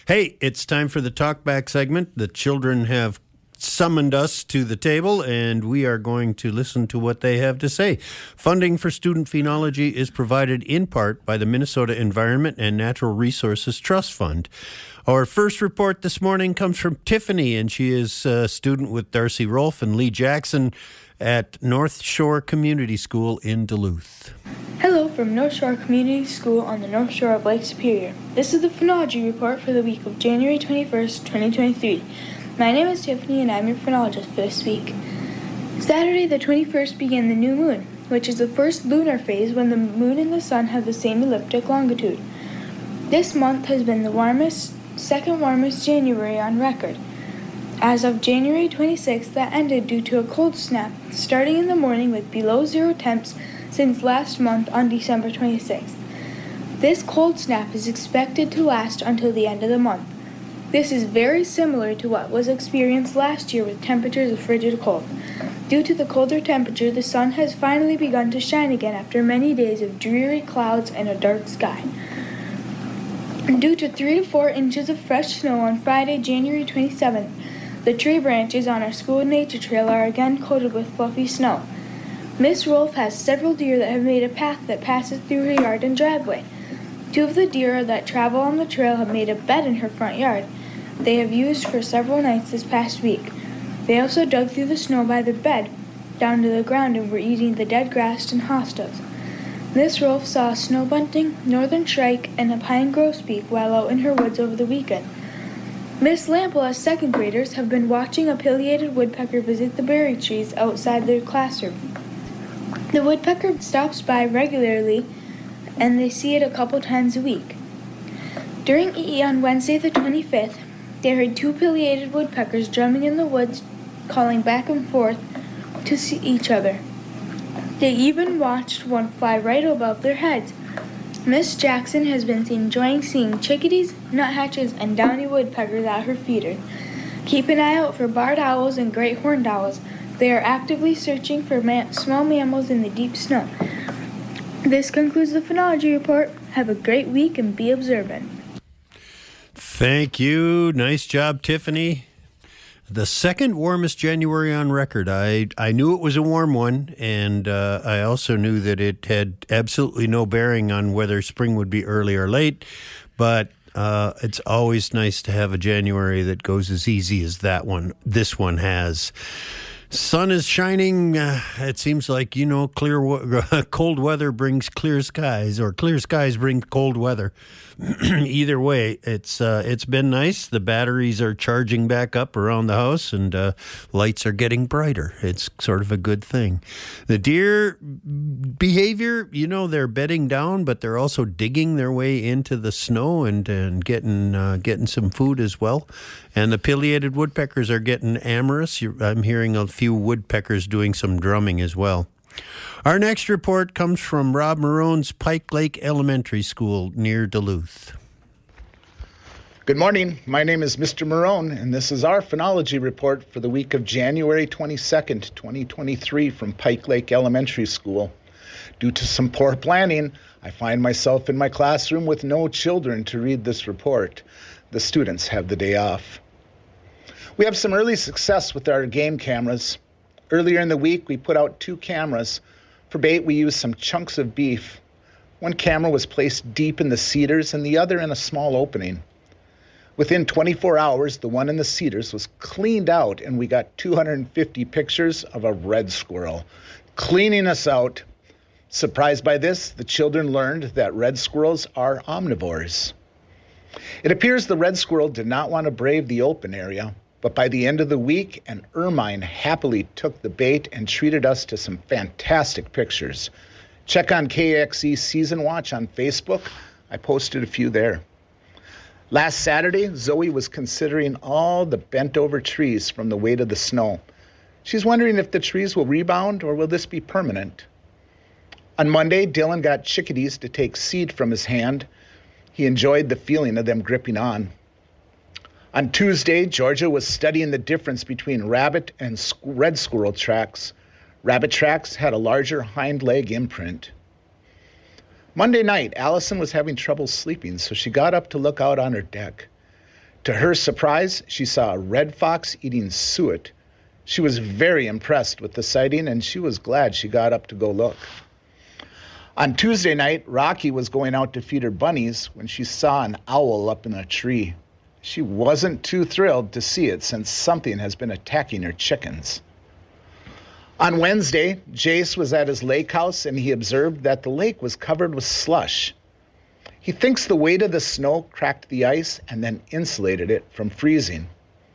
Hey, it's time for the talkback segment. The children have summoned us to the table, and we are going to listen to what they have to say. Funding for student phenology is provided in part by the Minnesota Environment and Natural Resources Trust Fund. Our first report this morning comes from Tiffany, and she is a student with Darcy Rolfe and Lee Jackson at North Shore Community School in Duluth. Hello from North Shore Community School on the North Shore of Lake Superior. This is the phenology report for the week of January 21st, 2023. My name is Tiffany and I'm your phenologist for this week. Saturday the 21st began the new moon, which is the first lunar phase when the moon and the sun have the same elliptic longitude. This month has been the second warmest January on record. As of January 26th, that ended due to a cold snap, starting in the morning with below zero temps since last month on December 26th. This cold snap is expected to last until the end of the month. This is very similar to what was experienced last year with temperatures of frigid cold. Due to the colder temperature, the sun has finally begun to shine again after many days of dreary clouds and a dark sky. Due to 3 to 4 inches of fresh snow on Friday, January 27th, the tree branches on our school nature trail are again coated with fluffy snow. Miss Rolfe has several deer that have made a path that passes through her yard and driveway. 2 of the deer that travel on the trail have made a bed in her front yard. They have used for several nights this past week. They also dug through the snow by their bed, down to the ground, and were eating the dead grass and hostas. Miss Rolfe saw a snow bunting, northern shrike, and a pine grosbeak while out in her woods over the weekend. Miss Lampola's second graders have been watching a pileated woodpecker visit the berry trees outside their classroom. The woodpecker stops by regularly, and they see it a couple times a week. During EE on Wednesday the 25th, they heard 2 pileated woodpeckers drumming in the woods, calling back and forth to see each other. They even watched one fly right above their heads. Miss Jackson has been enjoying seeing chickadees, nuthatches, and downy woodpeckers at her feeder. Keep an eye out for barred owls and great horned owls. They are actively searching for small mammals in the deep snow. This concludes the phenology report. Have a great week and be observant. Thank you. Nice job, Tiffany. The second warmest January on record. I knew it was a warm one, and I also knew that it had absolutely no bearing on whether spring would be early or late, but it's always nice to have a January that goes as easy as this one has. Sun is shining. It seems like, cold weather brings clear skies, or clear skies bring cold weather. Either way, it's been nice. The batteries are charging back up around the house, and lights are getting brighter. It's sort of a good thing. The deer behavior, they're bedding down, but they're also digging their way into the snow and getting some food as well. And the pileated woodpeckers are getting amorous. I'm hearing a few woodpeckers doing some drumming as well. Our next report comes from Rob Marone's Pike Lake Elementary School near Duluth. Good morning. My name is Mr. Marone, and this is our phenology report for the week of January 22nd, 2023 from Pike Lake Elementary School. Due to some poor planning, I find myself in my classroom with no children to read this report. The students have the day off. We have some early success with our game cameras. Earlier in the week, we put out 2 cameras. For bait, we used some chunks of beef. One camera was placed deep in the cedars and the other in a small opening. Within 24 hours, the one in the cedars was cleaned out, and we got 250 pictures of a red squirrel. Cleaning us out. Surprised by this, the children learned that red squirrels are omnivores. It appears the red squirrel did not want to brave the open area, but by the end of the week, an ermine happily took the bait and treated us to some fantastic pictures. Check on KXE Season Watch on Facebook. I posted a few there. Last Saturday, Zoe was considering all the bent-over trees from the weight of the snow. She's wondering if the trees will rebound or will this be permanent. On Monday, Dylan got chickadees to take seed from his hand. He enjoyed the feeling of them gripping on. On Tuesday, Georgia was studying the difference between rabbit and red squirrel tracks. Rabbit tracks had a larger hind leg imprint. Monday night, Allison was having trouble sleeping, so she got up to look out on her deck. To her surprise, she saw a red fox eating suet. She was very impressed with the sighting, and she was glad she got up to go look. On Tuesday night, Rocky was going out to feed her bunnies when she saw an owl up in a tree. She wasn't too thrilled to see it since something has been attacking her chickens. On Wednesday, Jace was at his lake house and he observed that the lake was covered with slush. He thinks the weight of the snow cracked the ice and then insulated it from freezing.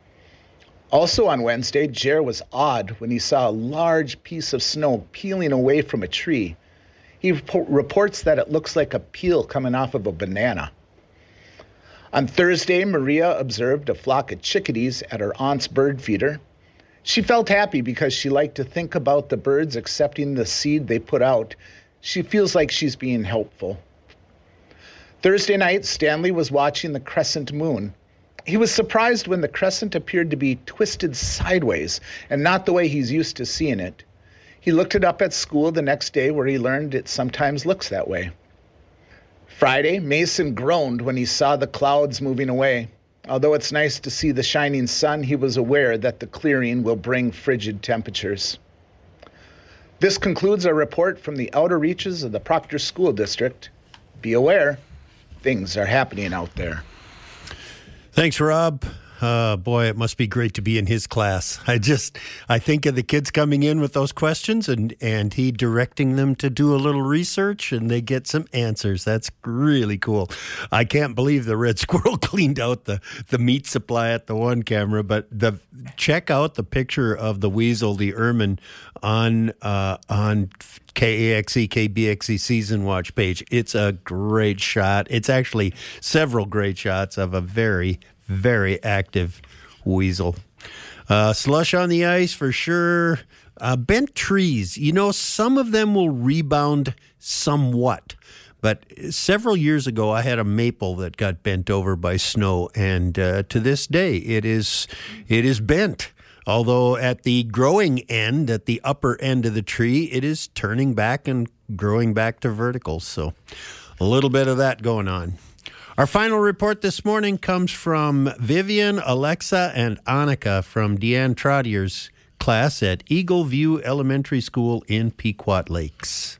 Also on Wednesday, Jer was awed when he saw a large piece of snow peeling away from a tree. He reports that it looks like a peel coming off of a banana. On Thursday, Maria observed a flock of chickadees at her aunt's bird feeder. She felt happy because she liked to think about the birds accepting the seed they put out. She feels like she's being helpful. Thursday night, Stanley was watching the crescent moon. He was surprised when the crescent appeared to be twisted sideways and not the way he's used to seeing it. He looked it up at school the next day where he learned it sometimes looks that way. Friday, Mason groaned when he saw the clouds moving away. Although it's nice to see the shining sun, he was aware that the clearing will bring frigid temperatures. This concludes our report from the outer reaches of the Proctor School District. Be aware, things are happening out there. Thanks, Rob. Boy, it must be great to be in his class. I think of the kids coming in with those questions and he directing them to do a little research and they get some answers. That's really cool. I can't believe the red squirrel cleaned out the meat supply at the one camera, but check out the picture of the weasel, the ermine, on KAXE, KBXE Season Watch page. It's a great shot. It's actually several great shots of a very, very active weasel. Slush on the ice for sure. Bent trees. You know, some of them will rebound somewhat. But several years ago, I had a maple that got bent over by snow. And to this day, it is bent. Although at the growing end, at the upper end of the tree, it is turning back and growing back to verticals. So a little bit of that going on. Our final report this morning comes from Vivian, Alexa, and Annika from Deanne Trottier's class at Eagle View Elementary School in Pequot Lakes.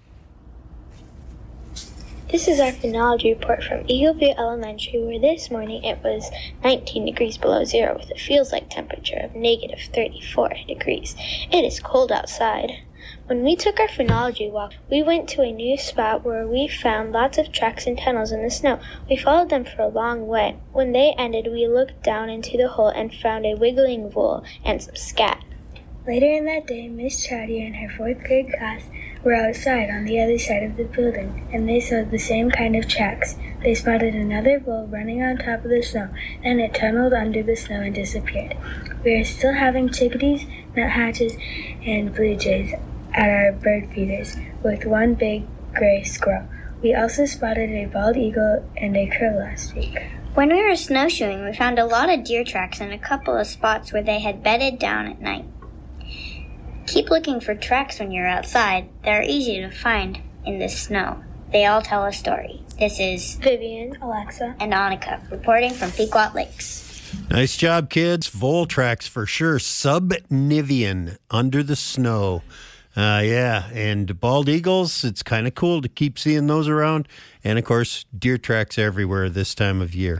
This is our phenology report from Eagle View Elementary, where this morning it was 19 degrees below zero with a feels-like temperature of negative 34 degrees. It is cold outside. When we took our phenology walk, we went to a new spot where we found lots of tracks and tunnels in the snow. We followed them for a long way. When they ended, we looked down into the hole and found a wiggling wool and some scat. Later in that day, Miss Trottier and her 4th grade class were outside on the other side of the building, and they saw the same kind of tracks. They spotted another bull running on top of the snow, then it tunneled under the snow and disappeared. We are still having chickadees, nuthatches, and blue jays at our bird feeders, with one big gray squirrel. We also spotted a bald eagle and a crow last week. When we were snowshoeing, we found a lot of deer tracks in a couple of spots where they had bedded down at night. Keep looking for tracks when you're outside. They're easy to find in the snow. They all tell a story. This is Vivian, Alexa, and Annika reporting from Pequot Lakes. Nice job, kids. Vole tracks for sure. Subnivian, under the snow. Yeah, and bald eagles, it's kind of cool to keep seeing those around. And, of course, deer tracks everywhere this time of year.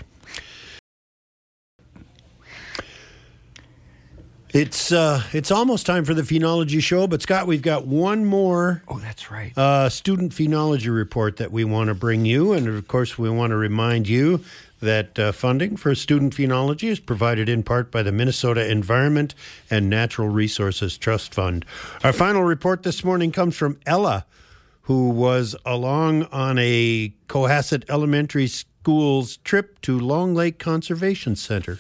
It's almost time for the phenology show, but Scott, we've got one more. Oh, that's right. Student phenology report that we want to bring you, and of course, we want to remind you that funding for student phenology is provided in part by the Minnesota Environment and Natural Resources Trust Fund. Our final report this morning comes from Ella, who was along on a Cohasset Elementary School's trip to Long Lake Conservation Center.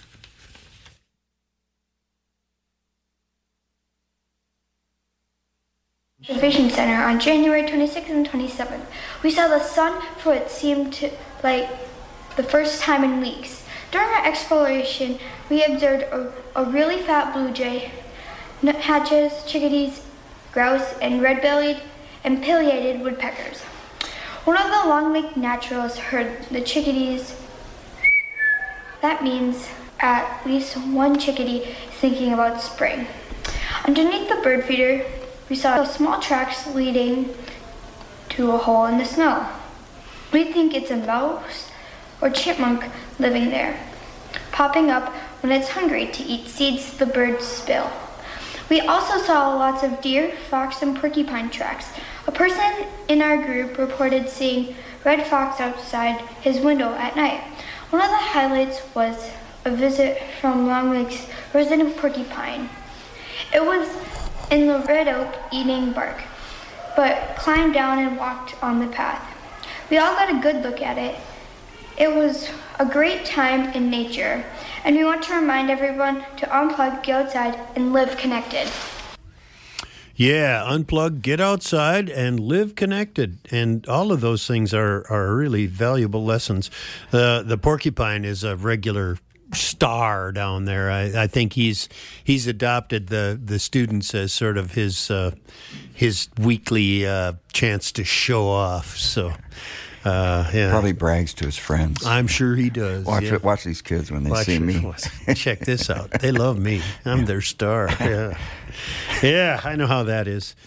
Conservation Center on January 26th and 27th. We saw the sun for what seemed to like the first time in weeks. During our exploration, we observed a really fat blue jay, nuthatches, chickadees, grouse, and red-bellied and pileated woodpeckers. One of the Long Lake naturalists heard the chickadees that means at least one chickadee is thinking about spring. Underneath the bird feeder, we saw small tracks leading to a hole in the snow. We think it's a mouse or chipmunk living there, popping up when it's hungry to eat seeds the birds spill. We also saw lots of deer, fox, and porcupine tracks. A person in our group reported seeing red fox outside his window at night. One of the highlights was a visit from Long Lake's resident porcupine. It was in the red oak eating bark, but climbed down and walked on the path. We all got a good look at it. It was a great time in nature, and we want to remind everyone to unplug, get outside, and live connected. Yeah, unplug, get outside, and live connected. And all of those things are really valuable lessons. The porcupine is a regular star down there. I think he's adopted the students as sort of his weekly chance to show off. So. Yeah. Probably brags to his friends. I'm sure he does. Watch these kids when they see me. Check this out. They love me. I'm their star. Yeah. Yeah, I know how that is.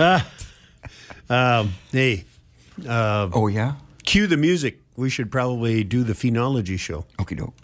Hey. Oh, yeah? Cue the music. We should probably do the phenology show. Okie doke.